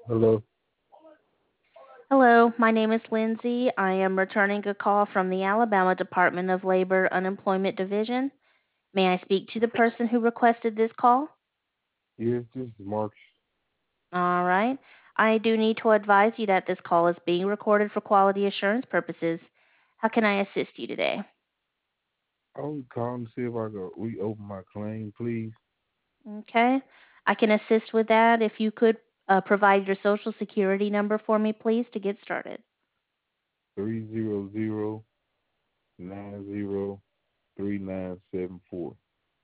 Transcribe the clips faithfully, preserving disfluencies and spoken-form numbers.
Hello. Hello, my name is Lindsay. I am returning a call from the Alabama Department of Labor Unemployment Division. May I speak to the person who requested this call? Yes, this is Mark. All right. I do need to advise you that this call is being recorded for quality assurance purposes. How can I assist you today? I was calling to see if I could reopen my claim, please. Okay. I can assist with that. If you could uh, provide your social security number for me, please, to get started. Three zero zero nine zero three nine seven four.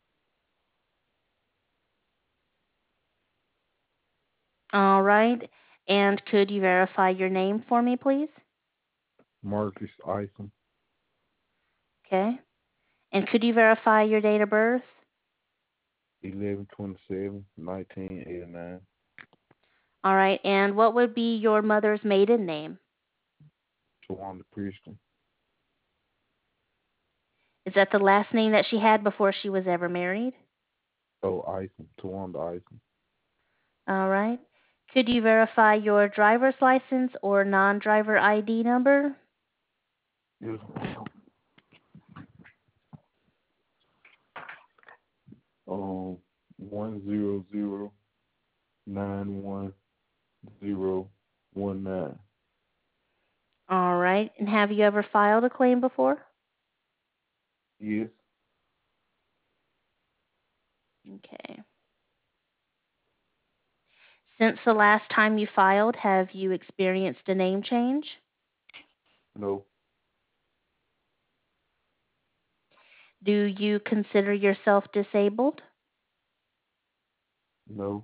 All right. And could you verify your name for me, please? Marcus Isom. Okay. And could you verify your date of birth? Eleven twenty seven nineteen eighty nine. All right. And what would be your mother's maiden name? Tawanda Christian. Is that the last name that she had before she was ever married? Oh, Isom. Tawanda Isom. All right. Could you verify your driver's license or non-driver I D number? Yes. Um, one zero zero nine one zero one nine. All right. And have you ever filed a claim before? Yes. Okay. Since the last time you filed, have you experienced a name change? No. Do you consider yourself disabled? No.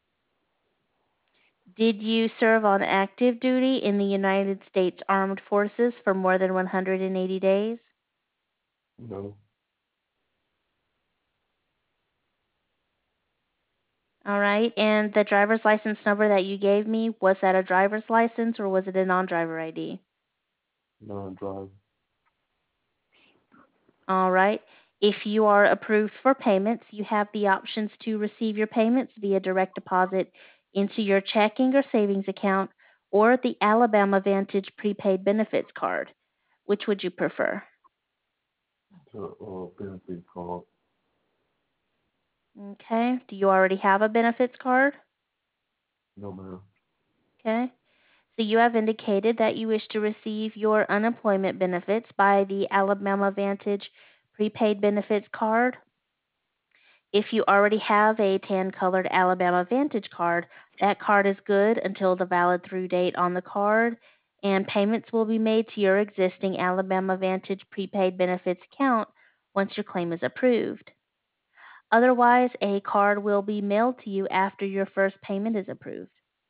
Did you serve on active duty in the United States Armed Forces for more than one hundred eighty days? No. All right. And the driver's license number that you gave me, was that a driver's license or was it a non-driver I D? Non driver. All right. If you are approved for payments, you have the options to receive your payments via direct deposit into your checking or savings account or the Alabama Vantage prepaid benefits card. Which would you prefer? To uh benefit card. Okay. Do you already have a benefits card? No ma'am. Okay. So you have indicated that you wish to receive your unemployment benefits by the Alabama Vantage prepaid benefits card. If you already have a tan colored Alabama Vantage card, that card is good until the valid through date on the card, and payments will be made to your existing Alabama Vantage prepaid benefits account once your claim is approved. Otherwise, a card will be mailed to you after your first payment is approved.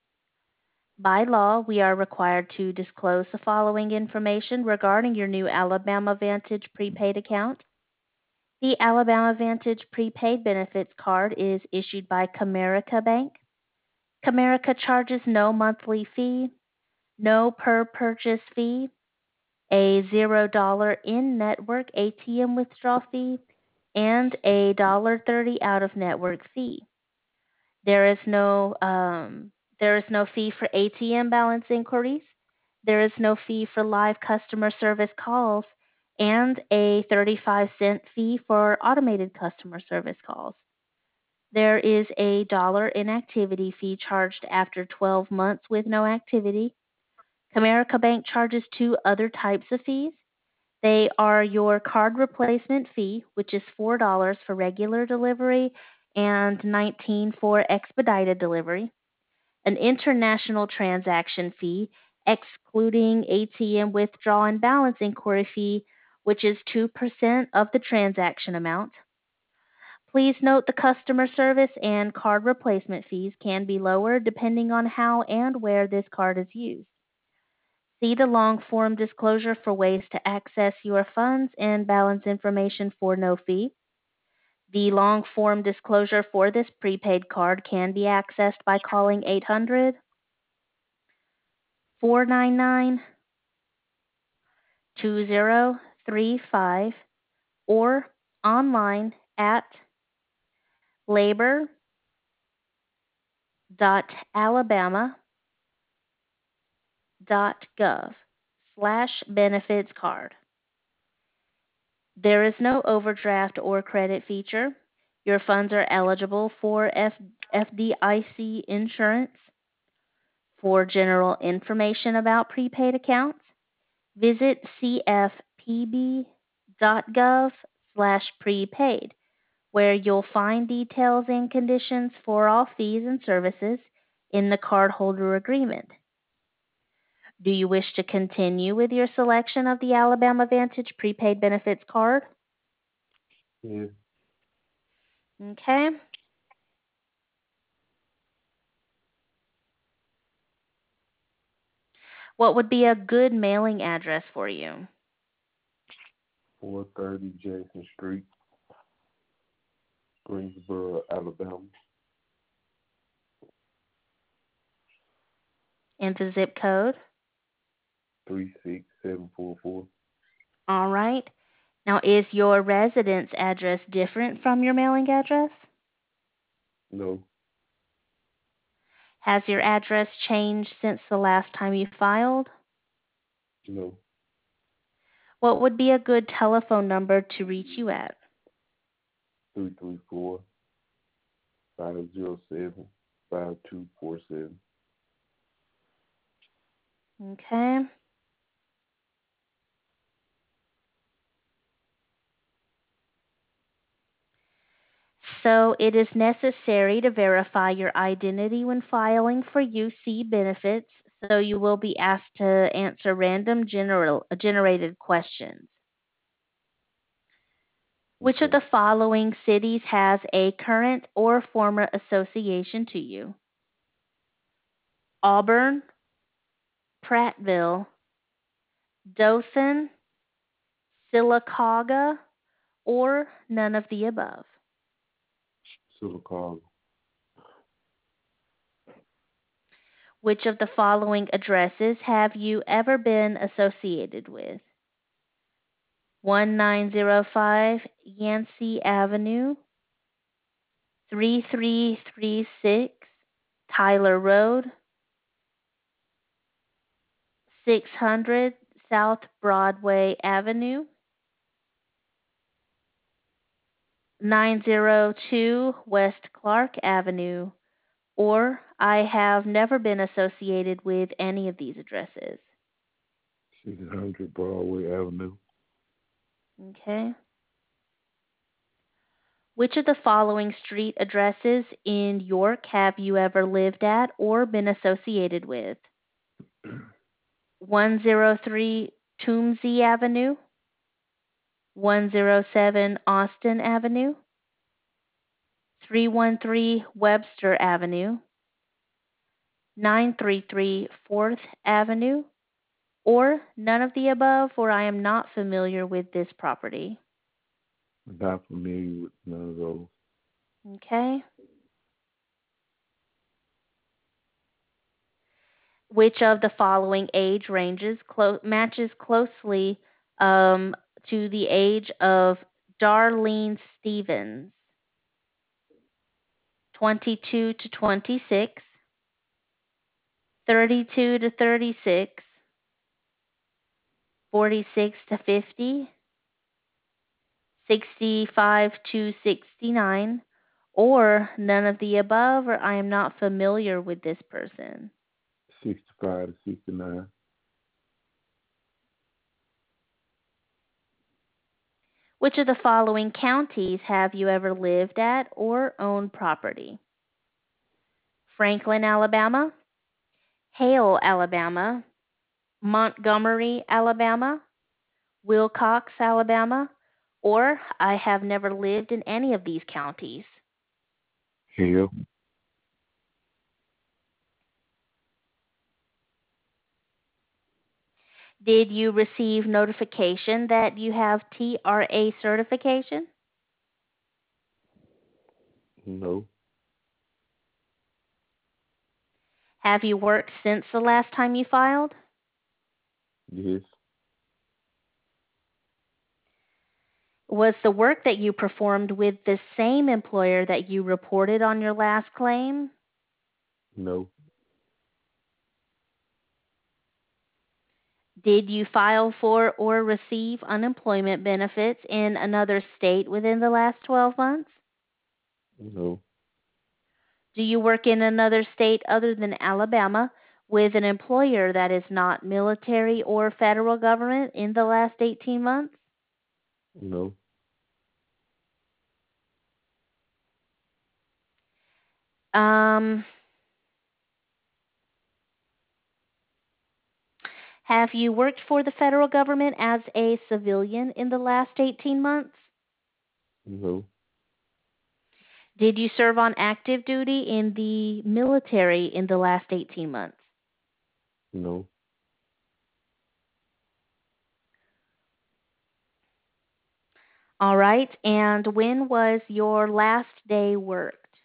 By law, we are required to disclose the following information regarding your new Alabama Vantage prepaid account. The Alabama Vantage prepaid benefits card is issued by Comerica Bank. Comerica charges no monthly fee, no per purchase fee, a zero dollar in network A T M withdrawal fee, and a dollar thirty out of network fee. There is no um, there is no fee for A T M balance inquiries. There is no fee for live customer service calls and a thirty-five cent fee for automated customer service calls. There is a dollar inactivity fee charged after twelve months with no activity. Comerica Bank charges two other types of fees. They are your card replacement fee, which is four dollars for regular delivery and nineteen dollars for expedited delivery, an international transaction fee, excluding A T M withdrawal and balance inquiry fee, which is two percent of the transaction amount. Please note the customer service and card replacement fees can be lower depending on how and where this card is used. See the long form disclosure for ways to access your funds and balance information for no fee. The long form disclosure for this prepaid card can be accessed by calling eight hundred, four nine nine, two zero three five or online at labor dot alabama dot gov slash benefits card. There is no overdraft or credit feature. Your funds are eligible for F- FDIC insurance. For general information about prepaid accounts, visit cfpb.gov slash prepaid, where you'll find details and conditions for all fees and services in the cardholder agreement. Do you wish to continue with your selection of the Alabama Vantage prepaid benefits card? Yeah. Okay. What would be a good mailing address for you? four thirty Jackson Street, Greensboro, Alabama. And the zip code? three six seven four four. All right. Now, is your residence address different from your mailing address? No. Has your address changed since the last time you filed? No. What would be a good telephone number to reach you at? three three four, five zero seven, five two four seven. Okay. So it is necessary to verify your identity when filing for U C benefits, so you will be asked to answer random general, generated questions. Which of Okay. the following cities has a current or former association to you? Auburn, Prattville, Dothan, Sylacauga, or none of the above? Silicon. Which of the following addresses have you ever been associated with? nineteen oh five Yancey Avenue, thirty-three thirty-six Tyler Road, six hundred South Broadway Avenue, nine oh two West Clark Avenue, or I have never been associated with any of these addresses. six hundred Broadway Avenue. Okay. Which of the following street addresses in York have you ever lived at or been associated with? one oh three Toomsey Avenue, one oh seven Austin Avenue, three one three Webster Avenue, nine thirty-three Fourth Avenue, or none of the above, or I am not familiar with this property. Not familiar with none of those. Okay. Which of the following age ranges clo- matches closely um, to the age of Darlene Stevens? twenty-two to twenty-six, thirty-two to thirty-six, forty-six to fifty, sixty-five to sixty-nine, or none of the above, or I am not familiar with this person. sixty-five to sixty-nine. Which of the following counties have you ever lived at or owned property? Franklin, Alabama, Hale, Alabama, Montgomery, Alabama, Wilcox, Alabama, or I have never lived in any of these counties. Hell. Did you receive notification that you have T R A certification? No. Have you worked since the last time you filed? Yes. Was the work that you performed with the same employer that you reported on your last claim? No. Did you file for or receive unemployment benefits in another state within the last twelve months? No. Do you work in another state other than Alabama with an employer that is not military or federal government in the last eighteen months? No. Um, have you worked for the federal government as a civilian in the last eighteen months? No. Did you serve on active duty in the military in the last eighteen months? No. All right. And when was your last day worked?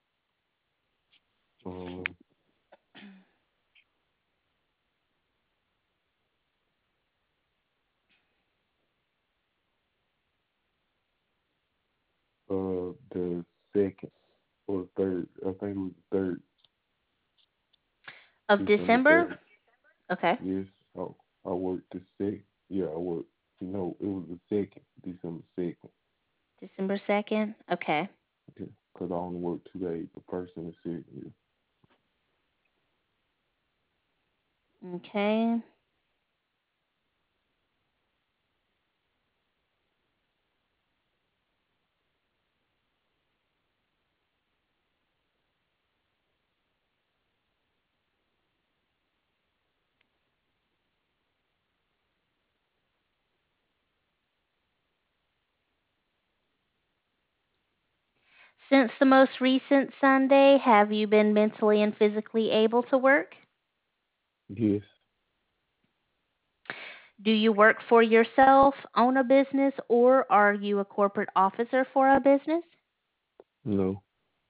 Um. Uh. The second or third. I think it was the third. Of December December? third. Okay. Yes. I I worked the second. Yeah, I worked. No, it was the second. December second. December second? Okay. Yeah. Cause I only worked two days. The first and the second. Yeah. Okay. Since the most recent Sunday, have you been mentally and physically able to work? Yes. Do you work for yourself, own a business, or are you a corporate officer for a business? No.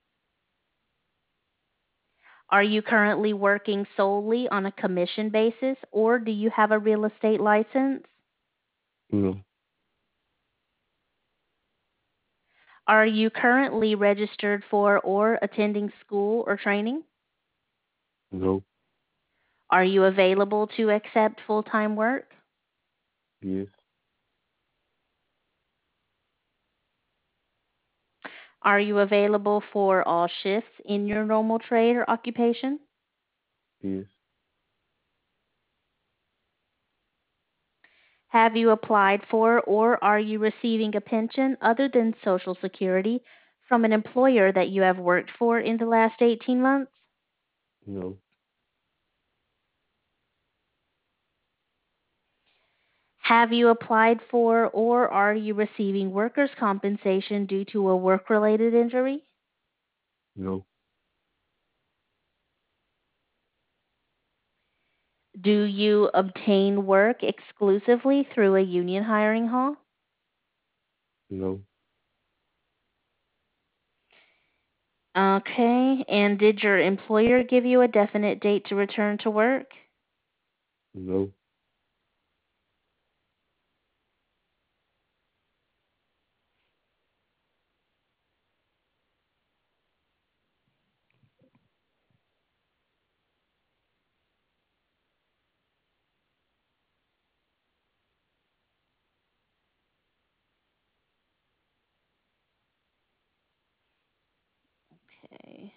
Are you currently working solely on a commission basis, or do you have a real estate license? No. Are you currently registered for or attending school or training? No. Are you available to accept full time work? Yes. Are you available for all shifts in your normal trade or occupation? Yes. Have you applied for or are you receiving a pension other than Social Security from an employer that you have worked for in the last eighteen months? No. Have you applied for or are you receiving workers' compensation due to a work related injury? No. Do you obtain work exclusively through a union hiring hall? No. Okay, and did your employer give you a definite date to return to work? No. Okay.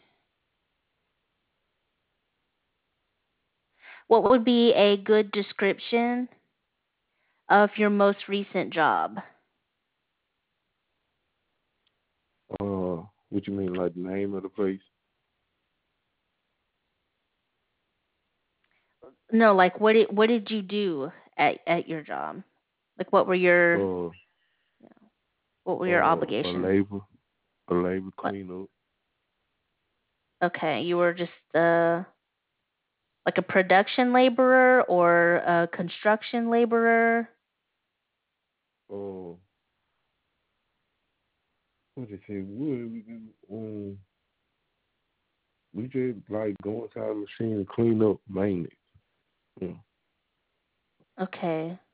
What would be a good description of your most recent job? Uh, what you mean, like the name of the place? No, like what did what did you do at at your job? Like what were your Uh, what were your uh, a obligations? labor, a labor What? cleanup. Okay, you were just uh like a production laborer or a construction laborer? Uh, what they say? What we do? Um, we just like go inside the machine and clean up maintenance. Yeah. Okay.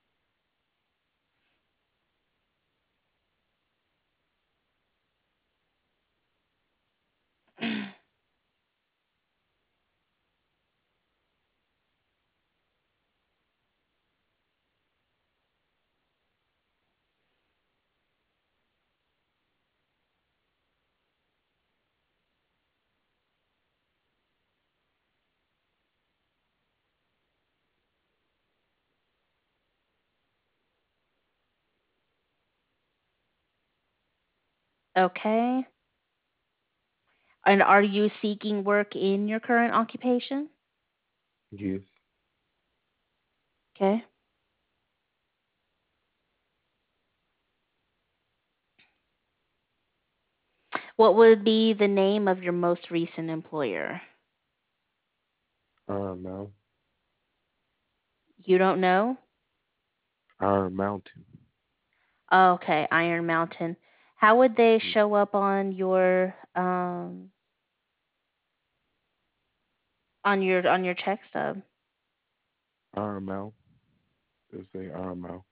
Okay. And are you seeking work in your current occupation? Yes. Okay. What would be the name of your most recent employer? Iron Mountain. You don't know? Iron Mountain. Oh, okay, Iron Mountain. How would they Yeah. show up on your um on your on your check stub? Iron Mountain. They say Iron Mountain.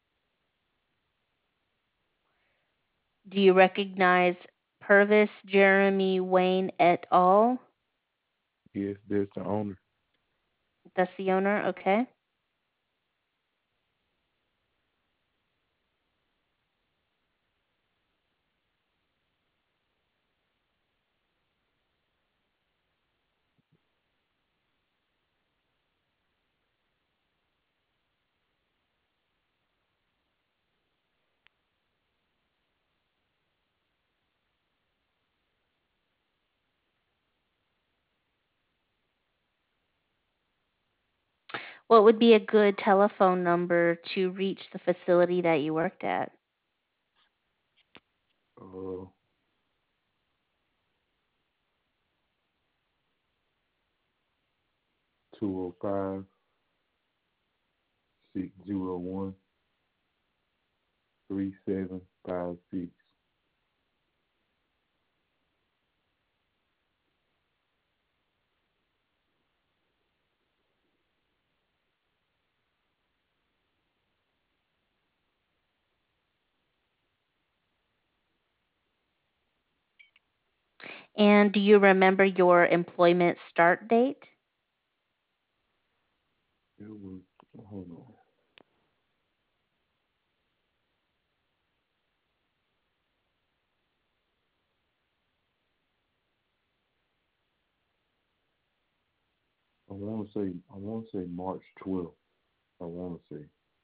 Do you recognize Purvis Jeremy Wayne et al.? Yes, there's the owner. That's the owner, okay? What would be a good telephone number to reach the facility that you worked at? Uh, two oh five, six oh one, three seven five six. And do you remember your employment start date? It was, hold on. I want to say, I want to say March twelfth. I want to say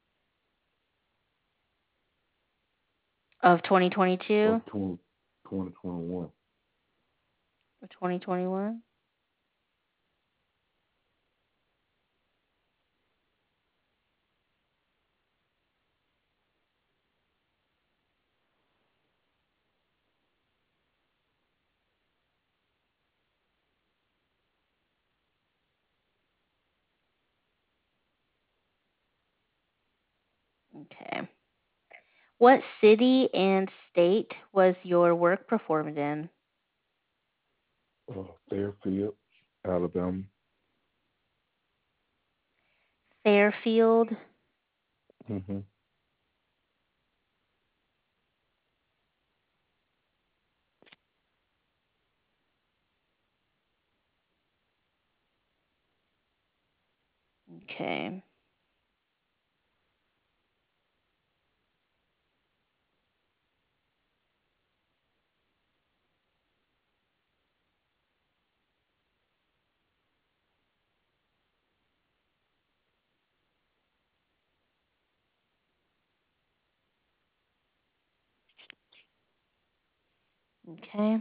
Of of twenty twenty-two twenty, twenty twenty-one. or twenty twenty-one? Okay. What city and state was your work performed in? Uh, Fairfield, Alabama. Fairfield. Mm-hmm. Okay. Okay.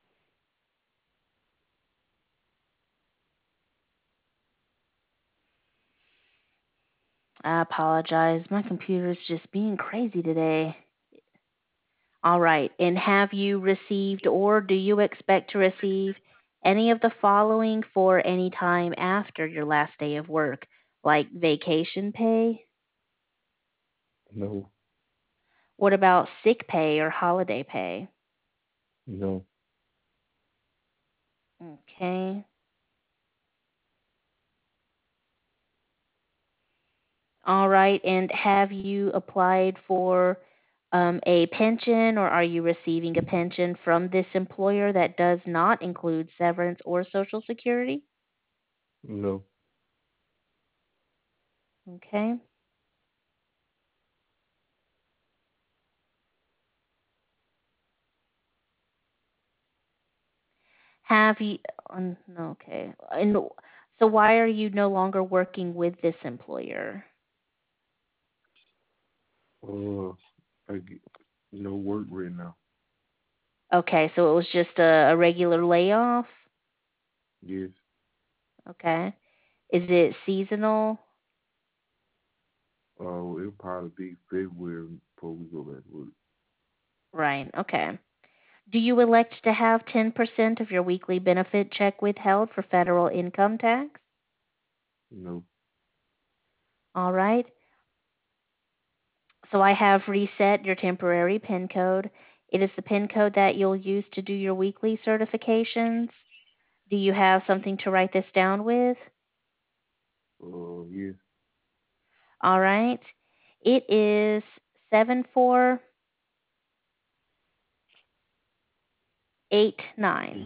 I apologize. My computer's just being crazy today. All right. And have you received or do you expect to receive any of the following for any time after your last day of work, like vacation pay? No, What about sick pay or holiday pay? no, Okay. All right. And have you applied for um, a pension or are you receiving a pension from this employer that does not include severance or Social Security? no, Okay. Have you? Um, no, okay. And so, why are you no longer working with this employer? uh, I get no work right now. Okay, so it was just a, a regular layoff? Yes. Okay. Is it seasonal? Uh, it'll probably be February before we go back to work. Right, okay. Do you elect to have ten percent of your weekly benefit check withheld for federal income tax? No. All right. So I have reset your temporary PIN code. It is the PIN code that you'll use to do your weekly certifications. Do you have something to write this down with? Uh, yes. All right. It is seven four eight nine. Mm.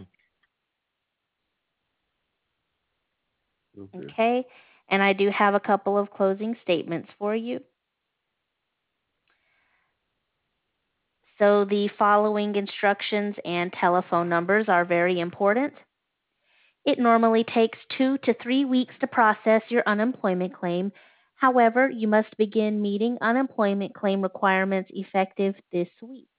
Okay. Okay. And I do have a couple of closing statements for you. So the following instructions and telephone numbers are very important. It normally takes two to three weeks to process your unemployment claim. However, you must begin meeting unemployment claim requirements effective this week.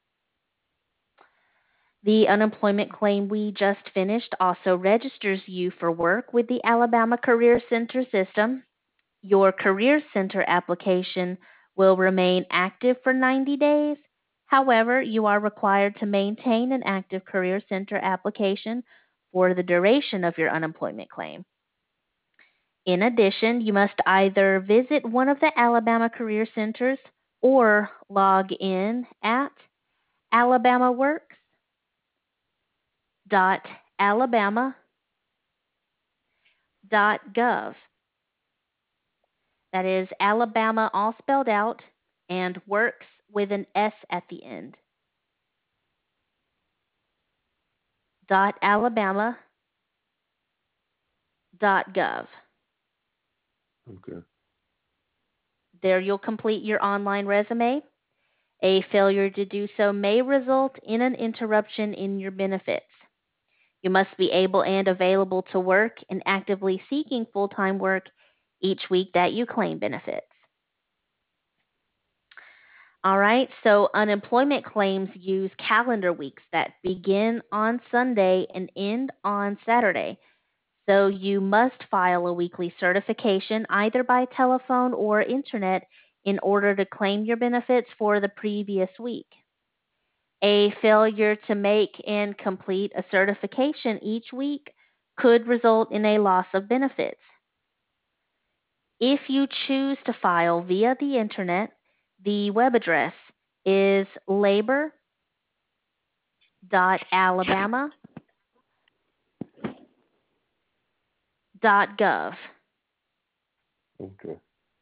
The unemployment claim we just finished also registers you for work with the Alabama Career Center system. Your Career Center application will remain active for ninety days. However, you are required to maintain an active Career Center application for the duration of your unemployment claim. In addition, you must either visit one of the Alabama Career Centers or log in at alabamaworks.alabama.gov. That is Alabama all spelled out and works with an S at the end. Dot Alabama dot gov. Okay. There you'll complete your online resume. A failure to do so may result in an interruption in your benefits. You must be able and available to work and actively seeking full-time work each week that you claim benefits. All right, so unemployment claims use calendar weeks that begin on Sunday and end on Saturday. So you must file a weekly certification either by telephone or internet in order to claim your benefits for the previous week. A failure to make and complete a certification each week could result in a loss of benefits. If you choose to file via the internet, the web address is labor.alabama.gov. Okay.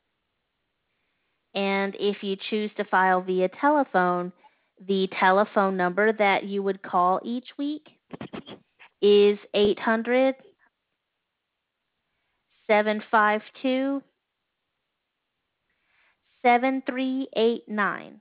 And if you choose to file via telephone, the telephone number that you would call each week is eight hundred, seven five two, seven three eight nine.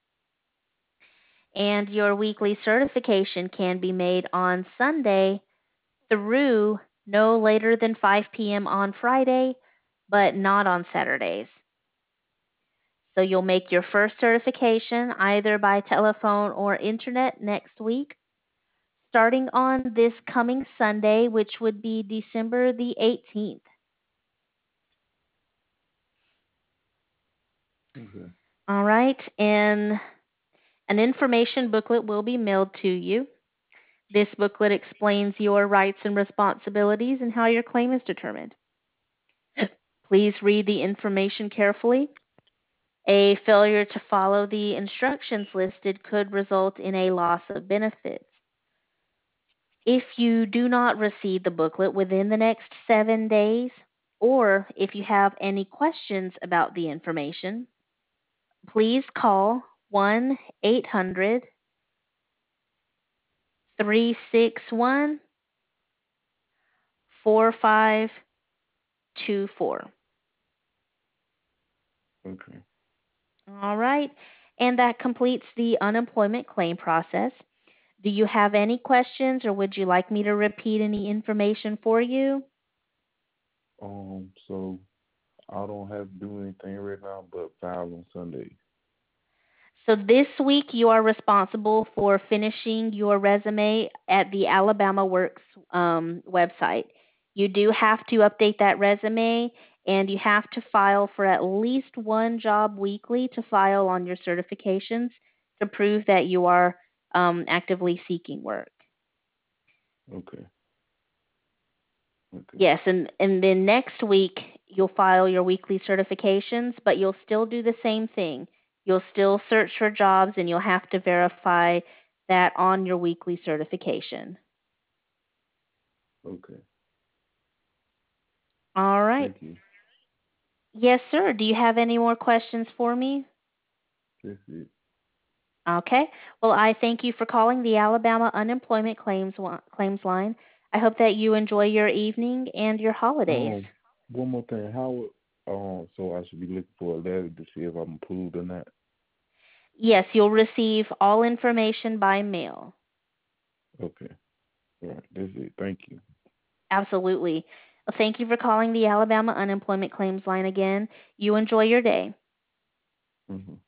And your weekly certification can be made on Sunday through no later than five p.m. on Friday, but not on Saturdays. So you'll make your first certification either by telephone or internet next week, starting on this coming Sunday, which would be December the eighteenth. Okay. All right, and an information booklet will be mailed to you. This booklet explains your rights and responsibilities and how your claim is determined. Please read the information carefully. A failure to follow the instructions listed could result in a loss of benefits. If you do not receive the booklet within the next seven days, or if you have any questions about the information, please call one eight hundred, three six one, four five two four. Okay. All right. And that completes the unemployment claim process. Do you have any questions or would you like me to repeat any information for you? Um, so I don't have to do anything right now but file on Sunday. So this week you are responsible for finishing your resume at the Alabama Works um, website. You do have to update that resume, and you have to file for at least one job weekly to file on your certifications to prove that you are um, actively seeking work. Okay. Okay. Yes, and, and then next week you'll file your weekly certifications, but you'll still do the same thing. You'll still search for jobs and you'll have to verify that on your weekly certification. Okay. All right. Thank you. Yes, sir. Do you have any more questions for me? That's it. Okay. Well, I thank you for calling the Alabama Unemployment Claims Claims Line. I hope that you enjoy your evening and your holidays. Um, one more thing. How would um so I should be looking for a letter to see if I'm approved or not? Yes, you'll receive all information by mail. Okay. All right. That's it. Thank you. Absolutely. Well, thank you for calling the Alabama Unemployment Claims Line again. You enjoy your day. Mm-hmm.